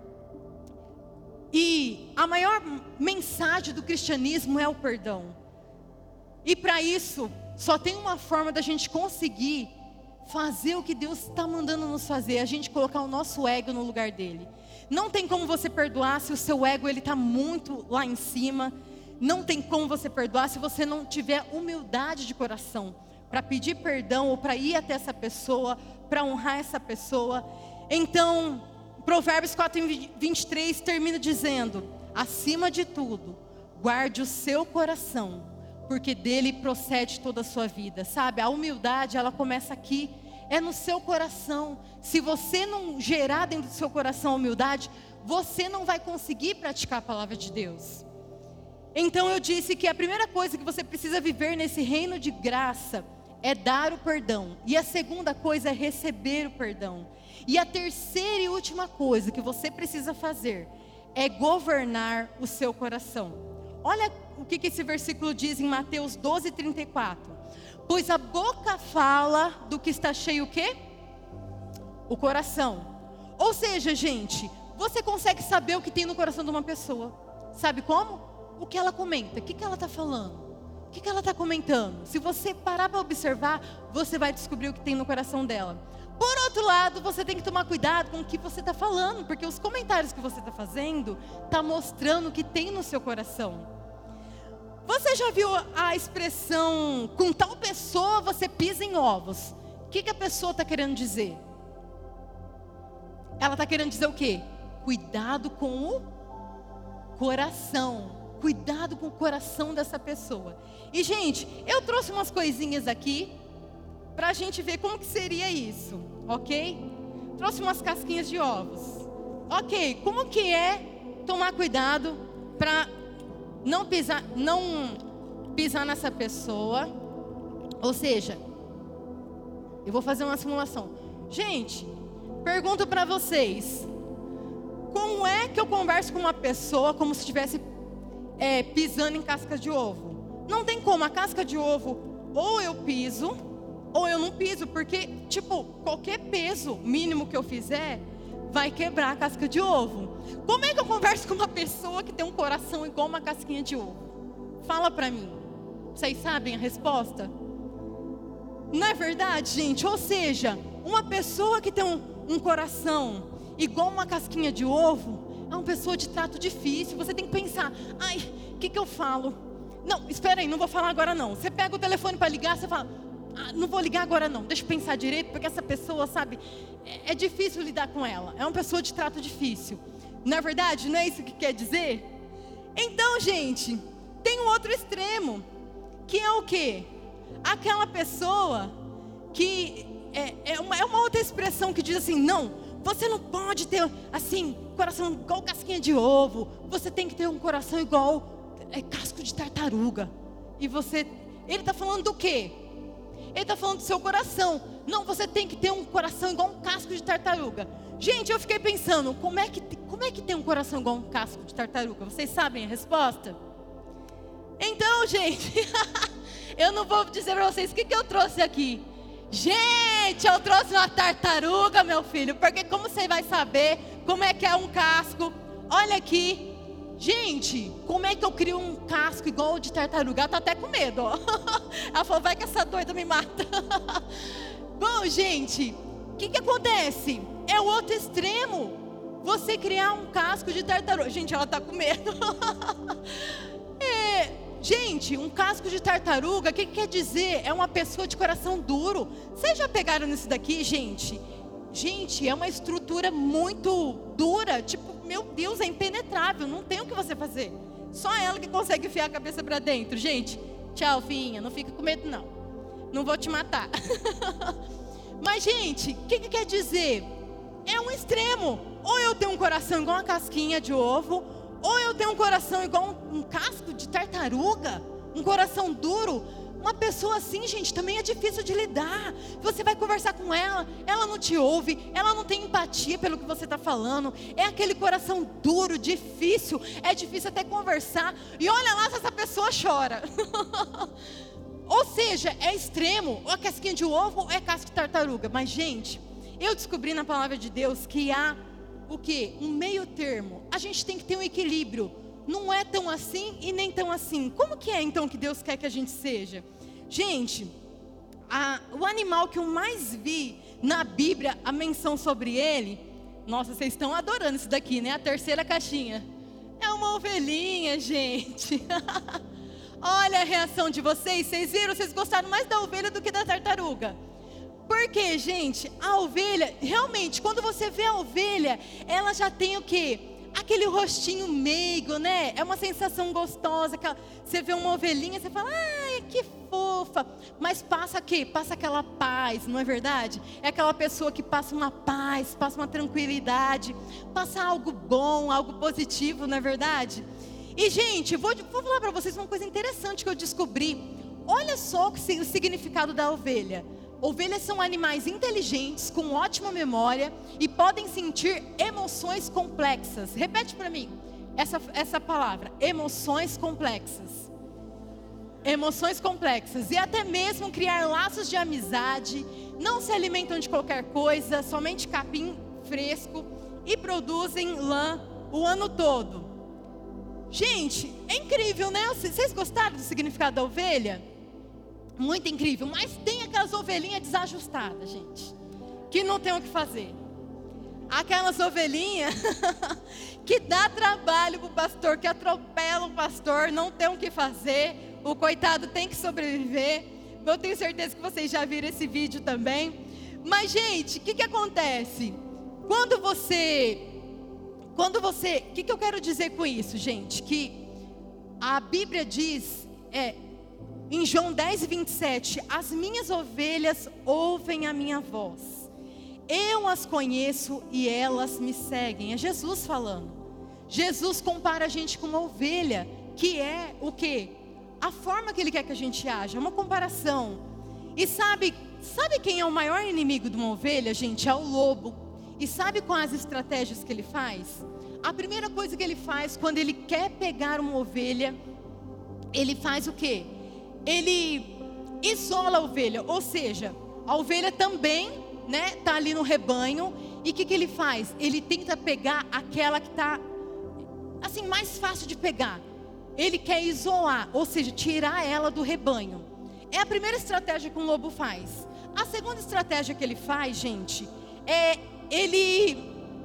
E a maior mensagem do cristianismo é o perdão. E para isso, só tem uma forma da gente conseguir fazer o que Deus está mandando nos fazer, a gente colocar o nosso ego no lugar dele. Não tem como você perdoar se o seu ego está muito lá em cima. Não tem como você perdoar se você não tiver humildade de coração para pedir perdão ou para ir até essa pessoa, para honrar essa pessoa. Então, Provérbios quatro, vinte e três termina dizendo, acima de tudo, guarde o seu coração, porque dele procede toda a sua vida, sabe? A humildade, ela começa aqui, é no seu coração. Se você não gerar dentro do seu coração a humildade, você não vai conseguir praticar a palavra de Deus. Então eu disse que a primeira coisa que você precisa viver nesse reino de graça é dar o perdão. E a segunda coisa é receber o perdão. E a terceira e última coisa que você precisa fazer é governar o seu coração. Olha o que, que esse versículo diz em Mateus doze, trinta e quatro. Pois a boca fala do que está cheio o quê? O coração. Ou seja, gente, você consegue saber o que tem no coração de uma pessoa. Sabe como? O que ela comenta, o que, que ela está falando, o que, que ela está comentando. Se você parar para observar, você vai descobrir o que tem no coração dela. Por outro lado, você tem que tomar cuidado com o que você está falando, porque os comentários que você está fazendo está mostrando o que tem no seu coração. Você já viu a expressão, com tal pessoa você pisa em ovos? O que, que a pessoa está querendo dizer? Ela está querendo dizer o quê? Cuidado com o coração. Cuidado com o coração dessa pessoa. E gente, eu trouxe umas coisinhas aqui para a gente ver como que seria isso, ok? Trouxe umas casquinhas de ovos. Ok, como que é tomar cuidado para não pisar, não pisar nessa pessoa? Ou seja, eu vou fazer uma simulação. Gente, pergunto para vocês, como é que eu converso com uma pessoa como se estivesse é, pisando em casca de ovo? Não tem como, a casca de ovo, ou eu piso, ou eu não piso, porque, tipo, qualquer peso mínimo que eu fizer, vai quebrar a casca de ovo. Como é que eu converso com uma pessoa que tem um coração igual uma casquinha de ovo? Fala pra mim. Vocês sabem a resposta? Não é verdade, gente? Ou seja, uma pessoa que tem um, um coração igual uma casquinha de ovo, é uma pessoa de trato difícil. Você tem que pensar, ai, o que que eu falo? Não, espera aí, não vou falar agora não. Você pega o telefone para ligar, você fala, ah, não vou ligar agora não, deixa eu pensar direito, porque essa pessoa, sabe, é, é difícil lidar com ela. É uma pessoa de trato difícil. Não é verdade? Não é isso que quer dizer? Então, gente, tem um outro extremo, que é o quê? Aquela pessoa que é, é, uma, é uma outra expressão que diz assim, não, você não pode ter, assim, coração igual casquinha de ovo. Você tem que ter um coração igual é, casco de tartaruga. E você, ele está falando do quê? Ele está falando do seu coração. Não, você tem que ter um coração igual um casco de tartaruga. Gente, eu fiquei pensando, como é que, como é que tem um coração igual um casco de tartaruga? Vocês sabem a resposta? Então, gente, eu não vou dizer para vocês o que, que eu trouxe aqui. Gente, eu trouxe uma tartaruga, meu filho, porque como você vai saber como é que é um casco? Olha aqui. Gente, como é que eu crio um casco igual o de tartaruga? Ela tá até com medo, ó. Ela falou, vai que essa doida me mata. Bom, gente, o que que acontece? É o outro extremo. Você criar um casco de tartaruga. Gente, ela tá com medo. É... Gente, um casco de tartaruga, o que, que quer dizer? É uma pessoa de coração duro. Vocês já pegaram nisso daqui, gente? Gente, é uma estrutura muito dura. Tipo, meu Deus, é impenetrável. Não tem o que você fazer. Só ela que consegue enfiar a cabeça pra dentro. Gente, tchau, filhinha. Não fica com medo, não. Não vou te matar. Mas, gente, o que, que quer dizer? É um extremo. Ou eu tenho um coração igual uma casquinha de ovo, ou eu tenho um coração igual um, um casco de tartaruga, um coração duro. Uma pessoa assim, gente, também é difícil de lidar. Você vai conversar com ela, ela não te ouve, ela não tem empatia pelo que você está falando. É aquele coração duro, difícil, é difícil até conversar. E olha lá se essa pessoa chora. Ou seja, é extremo, ou é casquinha de ovo, ou é casco de tartaruga. Mas, gente, eu descobri na palavra de Deus que há o quê? Um meio termo. A gente tem que ter um equilíbrio. Não é tão assim e nem tão assim. Como que é então que Deus quer que a gente seja? Gente, a, o animal que eu mais vi na Bíblia, a menção sobre ele, nossa, vocês estão adorando isso daqui, né? A terceira caixinha. É uma ovelhinha, gente. Olha a reação de vocês. Vocês viram? Vocês gostaram mais da ovelha do que da tartaruga. Porque, gente, a ovelha, realmente, quando você vê a ovelha, ela já tem o quê? aquele rostinho meigo, né? É uma sensação gostosa. Aquela, você vê uma ovelhinha, você fala, ai, que fofa. Mas passa o quê? Passa aquela paz, não é verdade? É aquela pessoa que passa uma paz, passa uma tranquilidade, passa algo bom, algo positivo, não é verdade? E, gente, vou, vou falar para vocês uma coisa interessante que eu descobri. Olha só o significado da ovelha. Ovelhas são animais inteligentes, com ótima memória e podem sentir emoções complexas. Repete para mim essa, essa palavra, emoções complexas. Emoções complexas. E até mesmo criar laços de amizade. Não se alimentam de qualquer coisa, somente capim fresco e produzem lã o ano todo. Gente, é incrível, né? Vocês gostaram do significado da ovelha? Muito incrível, mas tem aquelas ovelhinhas desajustadas, gente, que não tem o que fazer. Aquelas ovelhinhas que dá trabalho para o pastor, que atropelam o pastor, não tem o que fazer, o coitado tem que sobreviver. Eu tenho certeza que vocês já viram esse vídeo também. Mas, gente, o que, que acontece? Quando você, quando você, o que, que eu quero dizer com isso, gente? Que a Bíblia diz, é... em João dez, vinte e sete, as minhas ovelhas ouvem a minha voz. Eu as conheço e elas me seguem. É Jesus falando. Jesus compara a gente com uma ovelha, que é o quê? A forma que Ele quer que a gente haja, é uma comparação. E sabe, sabe quem é o maior inimigo de uma ovelha, gente? É o lobo. E sabe quais as estratégias que ele faz? A primeira coisa que ele faz, quando ele quer pegar uma ovelha, ele faz o quê? Ele isola a ovelha, ou seja, a ovelha também, né, tá ali no rebanho. E o que, que ele faz? Ele tenta pegar aquela que está, assim, mais fácil de pegar. Ele quer isolar, ou seja, tirar ela do rebanho. É a primeira estratégia que um lobo faz. A segunda estratégia que ele faz, gente, é ele,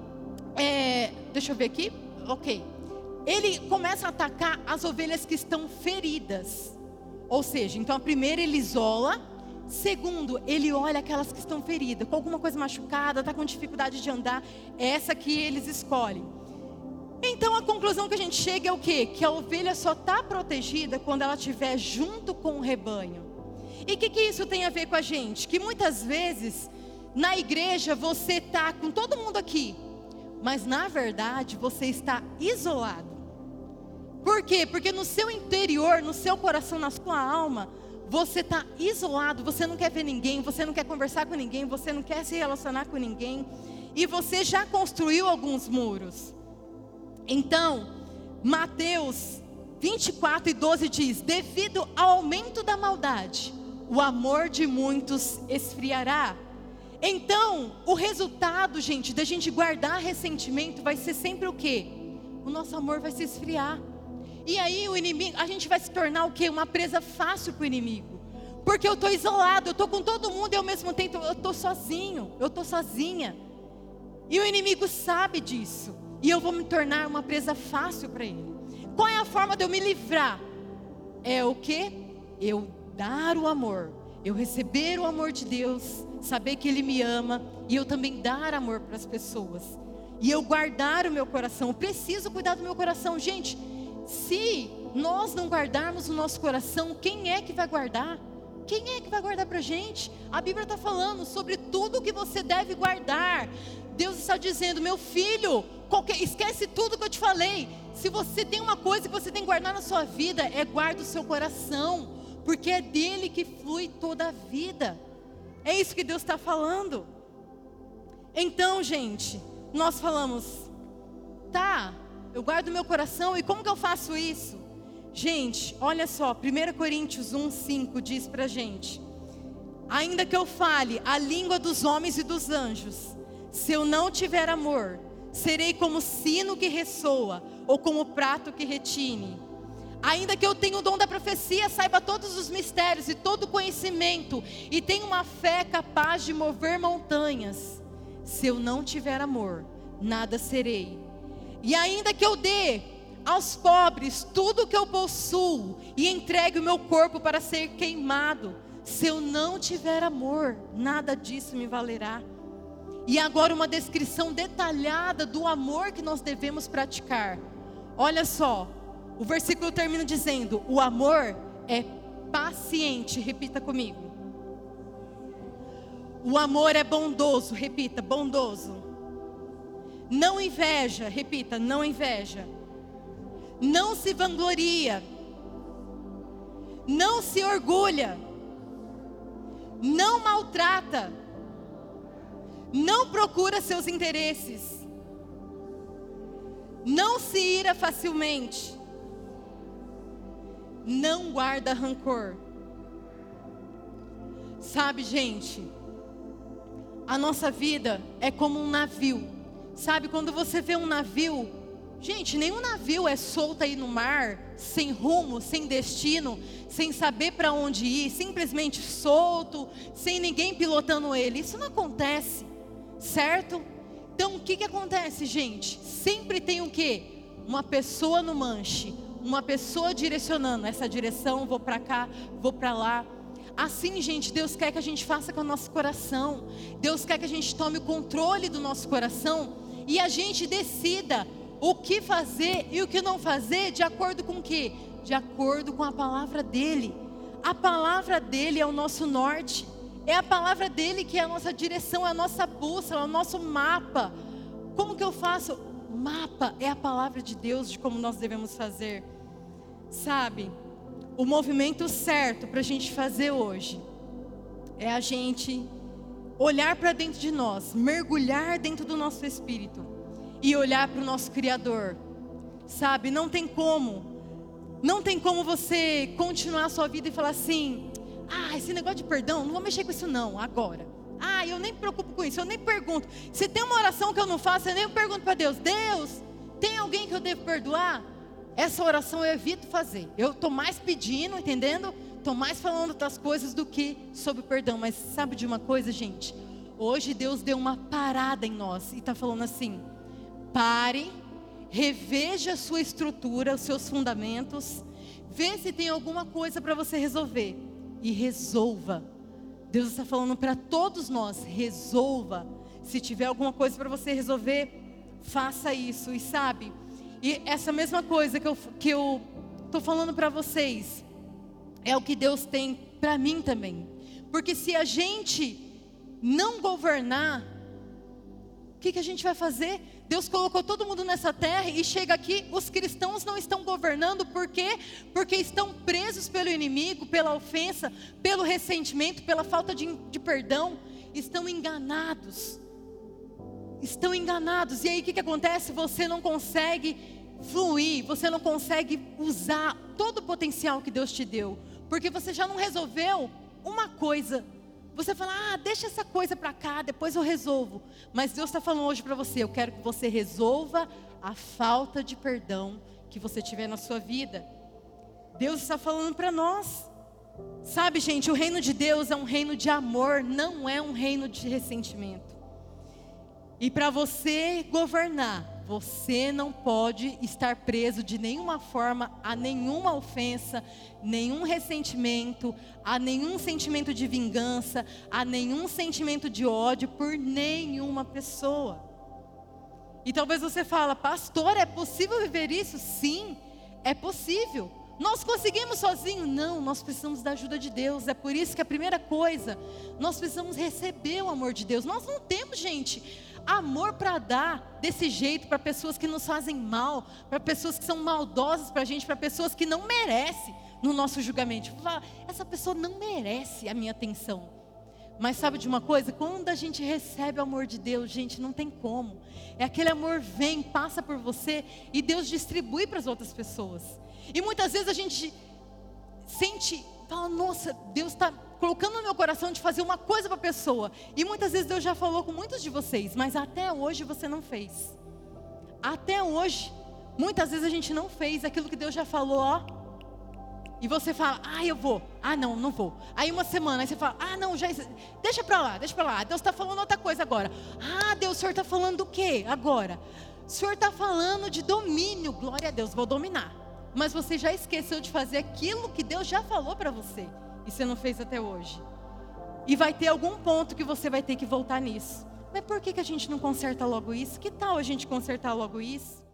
é, deixa eu ver aqui, ok. Ele começa a atacar as ovelhas que estão feridas. Ou seja, então a primeira ele isola. Segundo, ele olha aquelas que estão feridas, com alguma coisa machucada, está com dificuldade de andar. É essa que eles escolhem. Então a conclusão que a gente chega é o quê? Que a ovelha só está protegida quando ela estiver junto com o rebanho. E o que, que isso tem a ver com a gente? Que muitas vezes, na igreja, você está com todo mundo aqui, mas na verdade você está isolado. Por quê? Porque no seu interior, no seu coração, na sua alma, você está isolado, você não quer ver ninguém, você não quer conversar com ninguém, você não quer se relacionar com ninguém. E você já construiu alguns muros. Então, Mateus vinte e quatro e doze diz: devido ao aumento da maldade, o amor de muitos esfriará. Então, o resultado, gente, da gente guardar ressentimento vai ser sempre o quê? O nosso amor vai se esfriar. E aí o inimigo, a gente vai se tornar o quê? Uma presa fácil para o inimigo. Porque eu estou isolado, eu estou com todo mundo e ao mesmo tempo eu estou sozinho, eu estou sozinha. E o inimigo sabe disso. E eu vou me tornar uma presa fácil para ele. Qual é a forma de eu me livrar? É o quê? Eu dar o amor. Eu receber o amor de Deus, saber que Ele me ama, e eu também dar amor para as pessoas. E eu guardar o meu coração. Eu preciso cuidar do meu coração. Gente, se nós não guardarmos o nosso coração, quem é que vai guardar? Quem é que vai guardar para a gente? A Bíblia está falando sobre tudo que você deve guardar. Deus está dizendo: meu filho, qualquer, esquece tudo que eu te falei. Se você tem uma coisa que você tem que guardar na sua vida, é guarda o seu coração, porque é dele que flui toda a vida. É isso que Deus está falando. Então, gente, nós falamos, tá, eu guardo o meu coração, e como que eu faço isso? Gente, olha só, primeira Coríntios um, cinco diz pra gente: ainda que eu fale a língua dos homens e dos anjos, se eu não tiver amor, serei como sino que ressoa, ou como prato que retine. Ainda que eu tenha o dom da profecia, saiba todos os mistérios e todo o conhecimento, e tenha uma fé capaz de mover montanhas, se eu não tiver amor, nada serei. E ainda que eu dê aos pobres tudo o que eu possuo, e entregue o meu corpo para ser queimado, se eu não tiver amor, nada disso me valerá. E agora uma descrição detalhada do amor que nós devemos praticar. Olha só, o versículo termina dizendo: o amor é paciente. Repita comigo. O amor é bondoso. Repita, bondoso. Não inveja. Repita, não inveja. Não se vangloria. Não se orgulha. Não maltrata. Não procura seus interesses. Não se ira facilmente. Não guarda rancor. Sabe, gente, a nossa vida é como um navio. Sabe, quando você vê um navio, gente, nenhum navio é solto aí no mar, sem rumo, sem destino, sem saber para onde ir, simplesmente solto, sem ninguém pilotando ele. Isso não acontece, certo? Então o que que acontece, gente? Sempre tem o quê? Uma pessoa no manche, uma pessoa direcionando essa direção, vou para cá, vou para lá. Assim, gente, Deus quer que a gente faça com o nosso coração. Deus quer que a gente tome o controle do nosso coração e a gente decida o que fazer e o que não fazer de acordo com o quê? De acordo com a palavra dele. A palavra dele é o nosso norte. É a palavra dele que é a nossa direção, é a nossa bússola, é o nosso mapa. Como que eu faço? Mapa é a palavra de Deus de como nós devemos fazer. Sabe, o movimento certo para a gente fazer hoje é a gente olhar para dentro de nós, mergulhar dentro do nosso espírito e olhar para o nosso Criador. Sabe, não tem como, não tem como você continuar a sua vida e falar assim: ah, esse negócio de perdão, não vou mexer com isso não, agora. Ah, eu nem me preocupo com isso, eu nem pergunto. Se tem uma oração que eu não faço, eu nem pergunto para Deus: Deus, tem alguém que eu devo perdoar? Essa oração eu evito fazer. Eu estou mais pedindo, entendendo? Estou mais falando das coisas do que sobre perdão. Mas sabe de uma coisa, gente? Hoje Deus deu uma parada em nós e está falando assim: pare, reveja a sua estrutura, os seus fundamentos, vê se tem alguma coisa para você resolver e resolva. Deus está falando para todos nós: resolva. Se tiver alguma coisa para você resolver, faça isso. E sabe, e essa mesma coisa que eu que eu tô falando para vocês é o que Deus tem para mim também. Porque se a gente não governar, o que que a gente vai fazer? Deus colocou todo mundo nessa terra e chega aqui, os cristãos não estão governando. Por quê? Porque estão presos pelo inimigo, pela ofensa, pelo ressentimento, pela falta de, de perdão. Estão enganados. Estão enganados. E aí o que que acontece? Você não consegue fluir, você não consegue usar todo o potencial que Deus te deu. Porque você já não resolveu uma coisa. Você fala: ah, deixa essa coisa para cá, depois eu resolvo. Mas Deus está falando hoje para você: eu quero que você resolva a falta de perdão que você tiver na sua vida. Deus está falando para nós. Sabe, gente, o reino de Deus é um reino de amor, não é um reino de ressentimento. E para você governar, você não pode estar preso de nenhuma forma a nenhuma ofensa, nenhum ressentimento, a nenhum sentimento de vingança, a nenhum sentimento de ódio por nenhuma pessoa. E talvez você fale: pastor, é possível viver isso? Sim, é possível. Nós conseguimos sozinhos? Não, nós precisamos da ajuda de Deus. É por isso que a primeira coisa, nós precisamos receber o amor de Deus. Nós não temos, gente, amor para dar desse jeito para pessoas que nos fazem mal, para pessoas que são maldosas para a gente, para pessoas que não merecem no nosso julgamento. Essa pessoa não merece a minha atenção. Mas sabe de uma coisa? Quando a gente recebe o amor de Deus, gente, não tem como. É aquele amor vem, passa por você e Deus distribui para as outras pessoas. E muitas vezes a gente sente, fala: nossa, Deus está colocando no meu coração de fazer uma coisa para a pessoa. E muitas vezes Deus já falou com muitos de vocês, mas até hoje você não fez. Até hoje, muitas vezes a gente não fez aquilo que Deus já falou, ó. E você fala: ah, eu vou. Ah, não, não vou. Aí uma semana, aí você fala: ah, não, já, deixa para lá, deixa para lá. Deus está falando outra coisa agora. Ah, Deus, o Senhor está falando do quê agora? O Senhor está falando de domínio. Glória a Deus, vou dominar. Mas você já esqueceu de fazer aquilo que Deus já falou para você. E você não fez até hoje. E vai ter algum ponto que você vai ter que voltar nisso. Mas por que, que a gente não conserta logo isso? Que tal a gente consertar logo isso?